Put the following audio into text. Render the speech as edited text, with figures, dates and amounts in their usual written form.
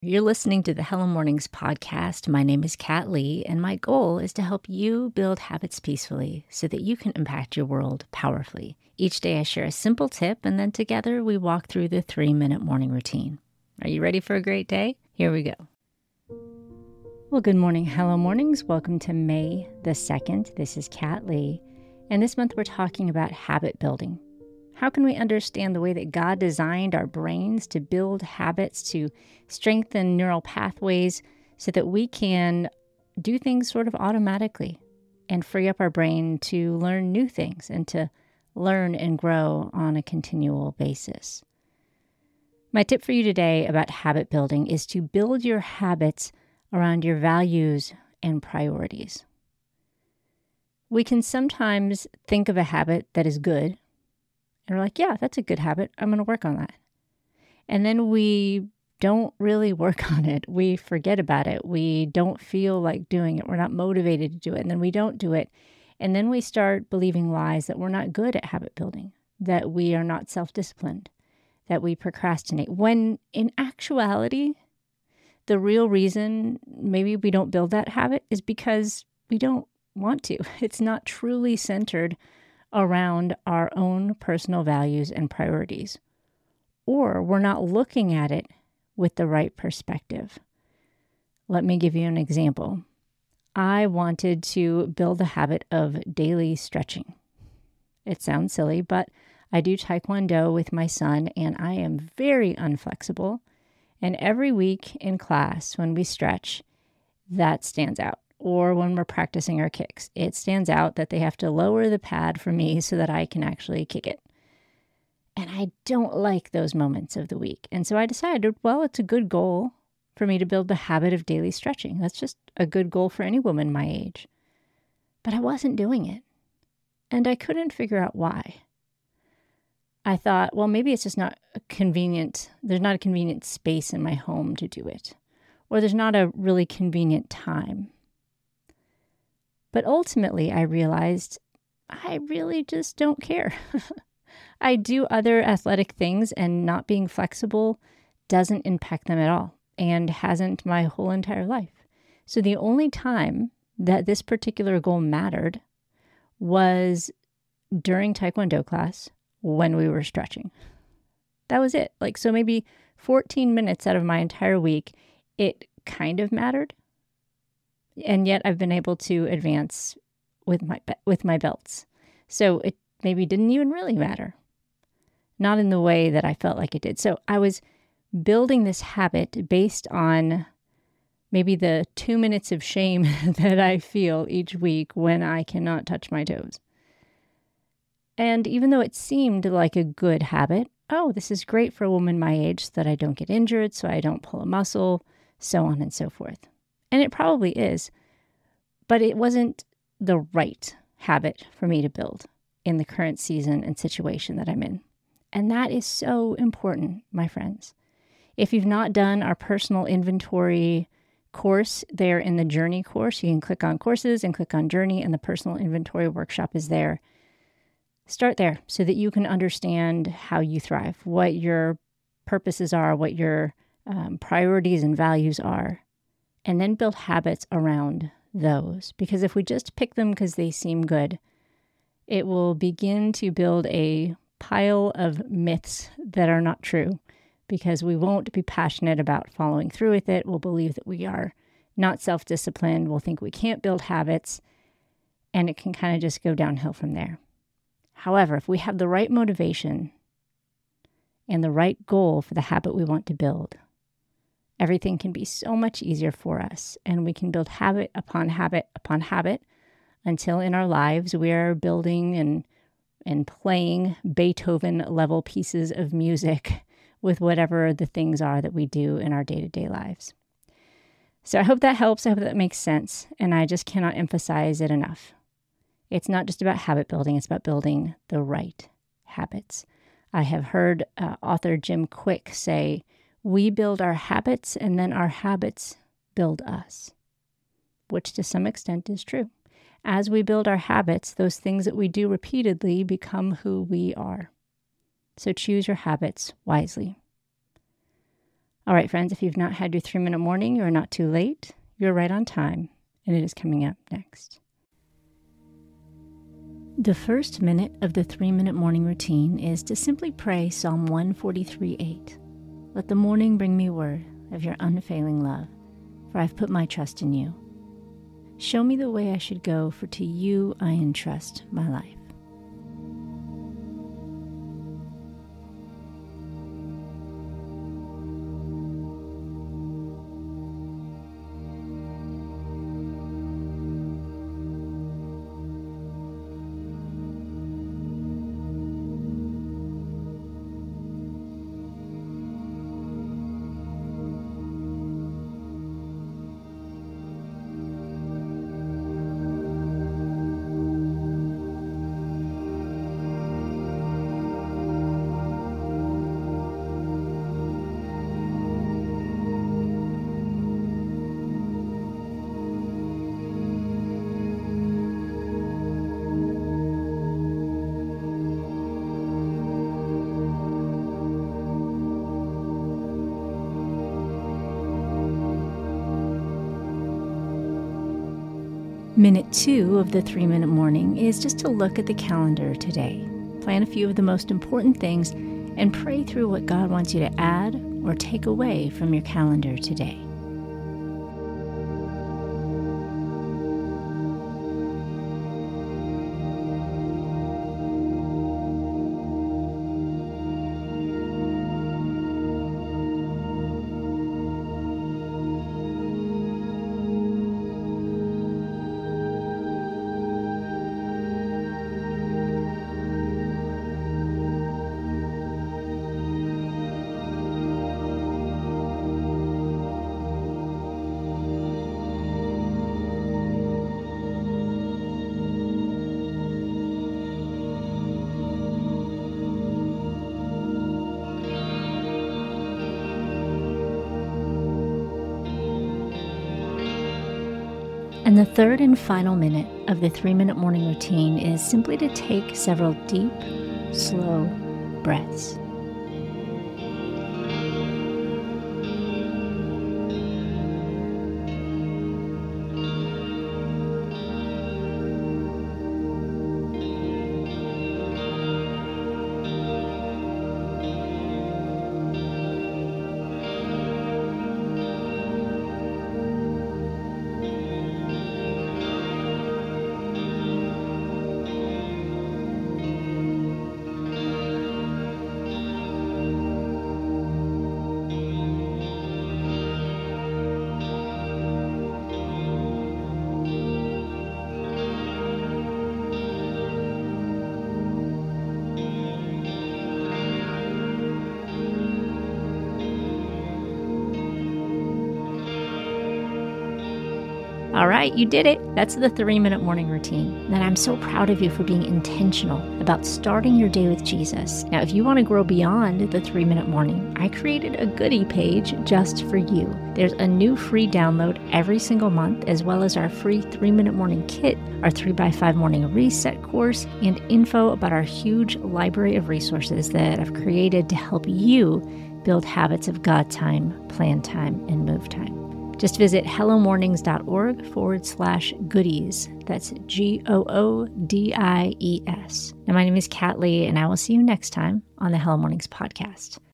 You're listening to the Hello Mornings podcast. My name is Kat Lee, and my goal is to help you build habits peacefully so that you can impact your world powerfully. Each day I share a simple tip, and then together we walk through the 3-minute morning routine. Are you ready for a great day? Here we go. Well, good morning, Hello Mornings. Welcome to May the 2nd. This is Kat Lee, and this month we're talking about habit building. How can we understand the way that God designed our brains to build habits, to strengthen neural pathways so that we can do things sort of automatically and free up our brain to learn new things and to learn and grow on a continual basis? My tip for you today about habit building is to build your habits around your values and priorities. We can sometimes think of a habit that is good, and we're like, yeah, that's a good habit. I'm going to work on that. And then we don't really work on it. We forget about it. We don't feel like doing it. We're not motivated to do it. And then we don't do it. And then we start believing lies that we're not good at habit building, that we are not self-disciplined, that we procrastinate. When in actuality, the real reason maybe we don't build that habit is because we don't want to. It's not truly centered around our own personal values and priorities, or we're not looking at it with the right perspective. Let me give you an example. I wanted to build the habit of daily stretching. It sounds silly, but I do Taekwondo with my son, and I am very unflexible. And every week in class, when we stretch, that stands out. Or when we're practicing our kicks, it stands out that they have to lower the pad for me so that I can actually kick it. And I don't like those moments of the week. And so I decided, well, it's a good goal for me to build the habit of daily stretching. That's just a good goal for any woman my age. But I wasn't doing it. And I couldn't figure out why. I thought, well, maybe it's just not there's not a convenient space in my home to do it. Or there's not a really convenient time. But ultimately, I realized I really just don't care. I do other athletic things, and not being flexible doesn't impact them at all, and hasn't my whole entire life. So the only time that this particular goal mattered was during Taekwondo class when we were stretching. That was it. So maybe 14 minutes out of my entire week, it kind of mattered. And yet I've been able to advance with my belts. So it maybe didn't even really matter. Not in the way that I felt like it did. So I was building this habit based on maybe the 2 minutes of shame that I feel each week when I cannot touch my toes. And even though it seemed like a good habit, oh, this is great for a woman my age so that I don't get injured, so I don't pull a muscle, so on and so forth. And it probably is, but it wasn't the right habit for me to build in the current season and situation that I'm in. And that is so important, my friends. If you've not done our personal inventory course there in the Journey course, you can click on courses and click on Journey, and the personal inventory workshop is there. Start there so that you can understand how you thrive, what your purposes are, what your priorities and values are. And then build habits around those. Because if we just pick them because they seem good, it will begin to build a pile of myths that are not true, because we won't be passionate about following through with it. We'll believe that we are not self-disciplined. We'll think we can't build habits, and it can kind of just go downhill from there. However, if we have the right motivation and the right goal for the habit we want to build, everything can be so much easier for us, and we can build habit upon habit upon habit until in our lives we are building and playing Beethoven-level pieces of music with whatever the things are that we do in our day-to-day lives. So I hope that helps. I hope that makes sense, and I just cannot emphasize it enough. It's not just about habit building. It's about building the right habits. I have heard author Jim Kwik say, we build our habits and then our habits build us, which to some extent is true. As we build our habits, those things that we do repeatedly become who we are. So choose your habits wisely. All right, friends, if you've not had your 3-minute morning, you are not too late. You're right on time, and it is coming up next. The first minute of the 3-minute morning routine is to simply pray Psalm 143:8. Let the morning bring me word of your unfailing love, for I've put my trust in you. Show me the way I should go, for to you I entrust my life. Minute 2 of the 3-minute morning is just to look at the calendar today. Plan a few of the most important things and pray through what God wants you to add or take away from your calendar today. And the third and final minute of the 3-minute morning routine is simply to take several deep, slow breaths. All right, you did it. That's the 3-minute morning routine. And I'm so proud of you for being intentional about starting your day with Jesus. Now, if you want to grow beyond the 3-minute morning, I created a goodie page just for you. There's a new free download every single month, as well as our free 3-minute morning kit, our 3x5 morning reset course, and info about our huge library of resources that I've created to help you build habits of God time, plan time, and move time. Just visit hellomornings.org/goodies. That's GOODIES. Now, my name is Kat Lee, and I will see you next time on the Hello Mornings podcast.